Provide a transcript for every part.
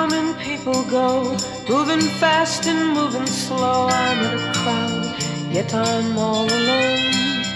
and people go, moving fast and moving slow. I'm in a crowd, yet I'm all alone.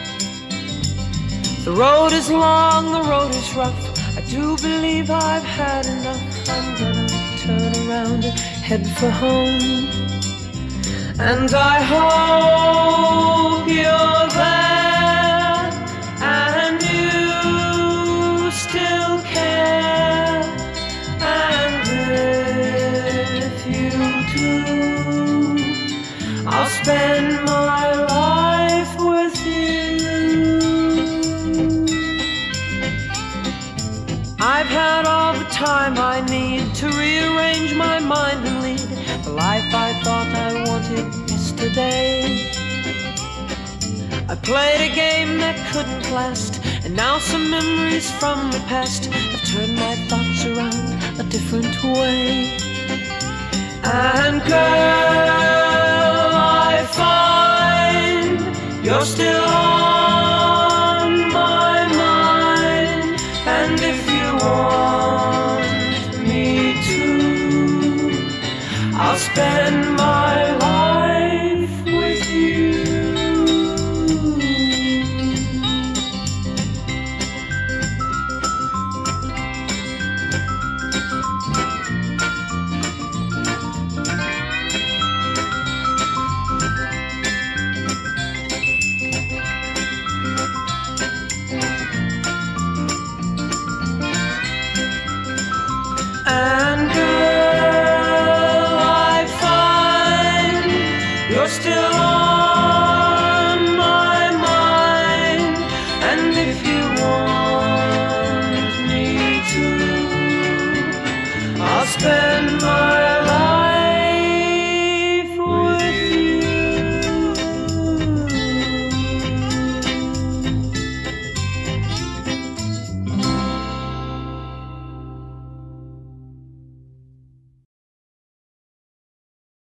The road is long, the road is rough. I do believe I've had enough. I'm gonna turn around and head for home. And I hope you're there and you still care. And if you do, I'll spend my life with you. I've had all the time I need to rearrange my mind and lead the life I thought I wanted yesterday. I played a game that couldn't last, and now some memories from the past have turned my thoughts around a different way. And girl, I find you're still on my mind. And if you want me to, I'll spend my life with you. And girl, I find you're still on my mind. And if you want me to, I'll spend my